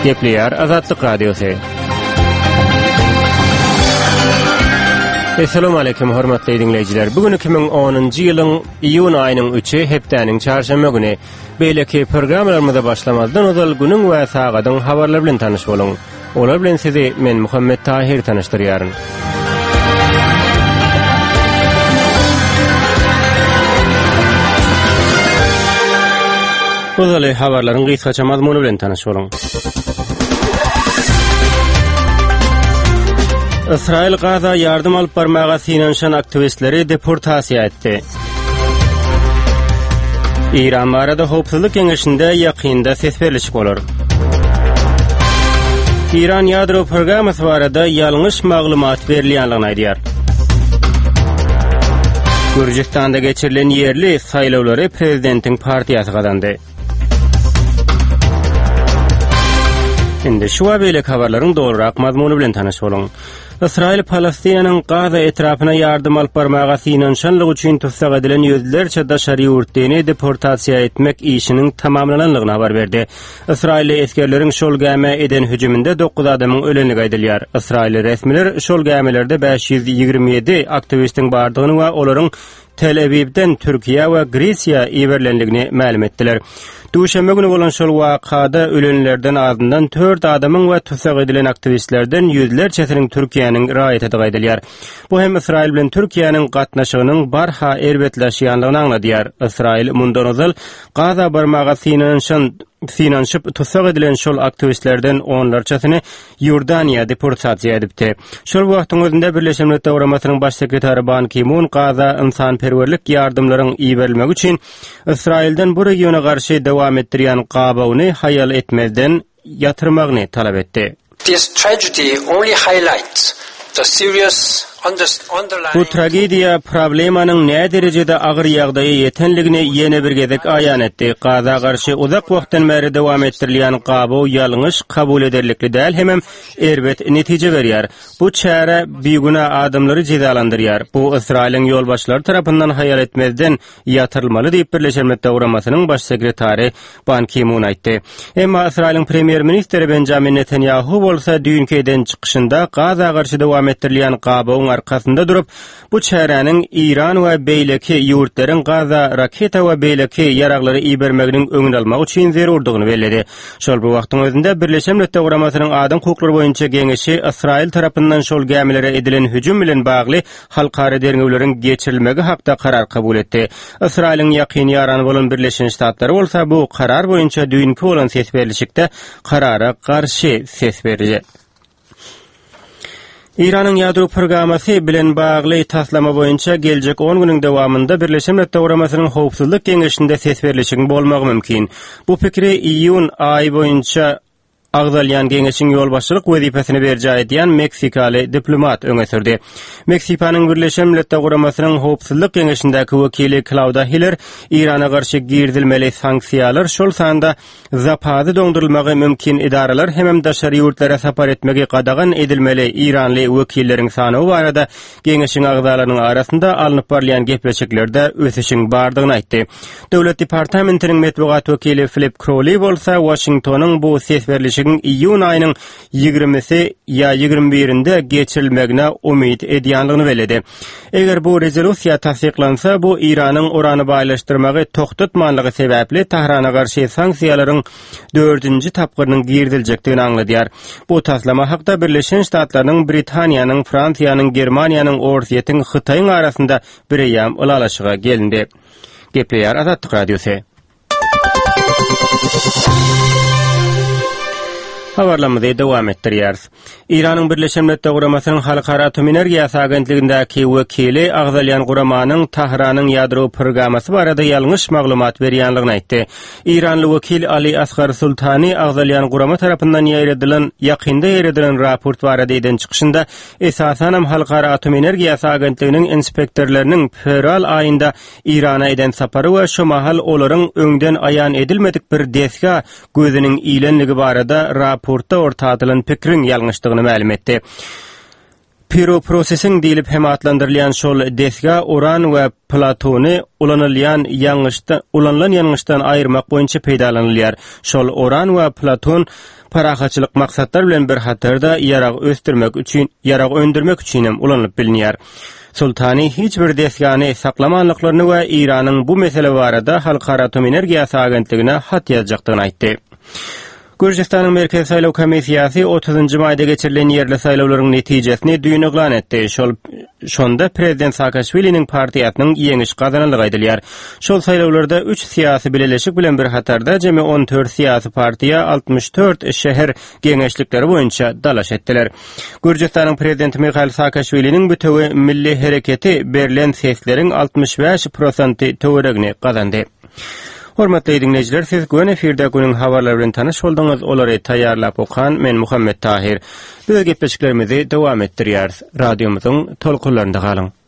Gepleýär Azatlyk Radiosu. Assalamu alaykum hormatly dinleýijiler. Bugün 2010-njy ýylyň iýun aýynyň 3-i hepdeniň çarşamba güni beýleki programlarymyza başlamazdan özel günüň we sagatyň habarlary bilen tanyş boluň. Olar bilen sizi men Muhammed Tahir tanıştyrýaryn. Özel habarlaryň gysgaça mazmuny bilen tanyş boluň. İsrail Gaza yardım alıp barmaga sinanşan aktivistleri deportasiýa etdi. İran barada howpsuzlyk keňeşinde ýakynda sesberlik bolar. İran ýadro programmasy barada ýalňyş maglumat berilýänligini aýdýar. Gürjistanda geçirilen yerli saýlawlary prezidentiň partiýasy gazandy. Indi şu haberlik habarlaryň dogrurak mazmuny bilen tanyş boluň. İsrail Palestinanyň Gaza etrapyna yardım alyp barmaga sinanşanlygy üçin tutsak edilen ýüzlerçe daşary ýurtdyny deportasiýa etmek işiniň tamamlananlygyny habar berdi. İsrail eskerleriň şol gäme eden hüjüminde 9 adamyň ölenligi aýdylýar. İsrail resmiler şol gämelerde 527 aktivistiň bardygyny we olaryň Tel Avivden Türkiýe we Gresiýa iberlenligini ma'lum etdiler. Duşanbe günü bolan şol wakada ölenlerden azyndan 4 adamyň we tutsak edilen aktivistlerden ýüzlerçesiniň Türkiýanyň raýat etdiği aýdylýar. Bu hem İsrail bilen Türkiýanyň gatnaşygynyň barha erbetleşýänligini aňladýar. İsrail mundan özel Gaza barmaga sinanşyp tutsak edilen şol aktivistlerden onlarçasyny Ýordaniýa deportasiýa edipdi. Şol wagtyň özünde Birleşen Milletler Guramasynyň baş sekretary Ban Ki-moon Gaza ynsanperwerlik ýardymlaryň iberilmegi üçin İsrailden bu regiona garşy dowam etdirýän gabawyny hayal etmezden ýatyrmagyny talap etdi. This tragedy only highlights the serious Bu tragediýa problemanyň näme derejede agyr ýagdaýa ýetenligini ýene bir gezek aýan etdi. Gaza garşy uzak wagtdan beri dowam etdirilýän gabaw ýalňyş kabul ederlikli däl, hemem erbet netije berýär. Bu çäre biýguna adamlary jezalandyrýar. Bu Israiliň ýolbaşçylary tarapyndan hayal etmezden ýatyrylmaly diýip Birleşen Milletler Guramasynyň baş sekretary Ban Ki-moon aýtdy. Emma Israiliň premier ministri Benjamin Netanyahu bolsa düýünkeden çykyşynda Gaza garşy dowam etdirilýän gabawyň arkasında durup bu çäräniň İran we beýleki ýurtlaryň Gaza raketa we beýleki ýaraglary ibermeginiň öňüni almak üçin zerurdygyny bellädi. Şol bu wagtyň özünde Birleşen Milletler Guramasynyň adam hukuklary boýunça geňeşi İsrail tarapyndan şol gämelere edilen hüjüm bilen bagly halkara derňewleriň geçirilmegi hakda karar kabul etdi. İsrailiň ýakyn ýarany bolan Birleşen Ştatlary bolsa bu karar boýunça düýünki bolan sesberlikde karara garşy ses berdi. İran'ın ýadro programmasy bilen bagly taslama boýunça geljek 10 günüň dowamında Birleşen Milletler Guramasynyň howpsuzlyk keňeşinde sesberlik bolmagy mümkin. Bu pikri iýun aýy boýunça agdalýan geňeşiň ýolbaşçylyk wezipesini berjä edýän Meksikaly diplomat öňe sürdi. Meksikanyň Birleşen Milletler Guramasynyň howpsuzlyk keňeşindäki wekili Claudia Hiller İrana garşy girdilmeli sanksiýalar şol sanda zapazy doňdurulmagy mümkin idaralar hemem daşary ýurtlara sapar etmegi gadagan edilmeli İranly wekilleriň sany barada geňeşiň agdalarynyň arasynda alınıp barlayan gepleşiklerde ösüşiň bardygyny aýtdy. Döwlet departamentiniň medeniýet wekili Philip Crowley bolsa Washingtonyň bu sesberlik iýun aýynyň 20-si ýa 21-inde geçirilmegine umyt edýänligini bellädi. Eger bu rezolýusiýa tasdiklansa, bu İranyň urany baýlaşdyrmagy toktatmanlygy sebäpli Tahrana garşy sanksiýalaryň 4-nji tapgyrynyň girdiljekdigini aňladýar. Bu taslama hakda Birleşen Ştatlarynyň, Britaniýanyň, Fransiýanyň, Germaniýanyň, Orsiýetiň, Hytaýyň arasynda bir ýam ulalaşyga gelindi. Gepleýär Azatlyk Radiosu. Habarlamada dowam etdirýäris. İranyň Birleşen Milletler Guramasynyň Halkara Atom Energiýasy Agentligindäki wekili agdalýan guramanyň Tahranyň ýadro programmasy barada ýalňyş maglumat berýänligini aýtdy. İranly wekil Ali Asgar Sultani agdalýan gurama tarapyndan ýakynda ýeredilen raport barada eden çykyşynda esasen Halkara Atom Energiýasy Agentliginiň inspektorlarynyň fevral aýynda İrana eden sapary we şu mahal olaryň öňden aýan edilmedik bir desga gözüniň iýlenligi barada raportda ortadylan pikiriň ýalňyşdygyny ma'lum etdi. Pyro processing diýilip hem atlandyrylýan şol desga uran we platony ulanılan ýangyşdan aýyrmak boýunça peýdalanylýar. Şol uran we platon parahaçylyk maksatlar bilen bir hatarda ýarag öndürmek üçin hem ulanıp bilinýär. Sultani hiç bir desgany saklamanlyklaryny we Iranyň bu mesele barada Halkara Atom Energiýasy Agentligine hat ýazjakdygyny aýtdy. Gürjistanyň Merkezi Saýlaw Komissiýasy 30-njy maýda geçirilen ýerli saýlawlaryň netijesini düýün eglan etdi. Şonda Prezident Saakashvili'nin partiýasynyň ýeňiş gazananlygy aýdylýar. Şol saýlawlarda 3 siýasy bileşik bilen bir hatarda jemi 14 siýasy partiýa 64 şäher geňeşlikleri boýunça dalaş etdiler. Gürjistanyň prezidenti Mikhail Saakashvili'nin bütöwi milli hereketi berilen sesleriň 65% töweregini gazandy. Hormatly dinleyijiler, siz gün efirde günün habarlary bilen tanyş boldyňyz. Olary taýýarlap okan men Muhammed Tahir. Biz gepleşiklerimizi dowam etdirýäris. Radiomyzyň tolkunlarynda galyň.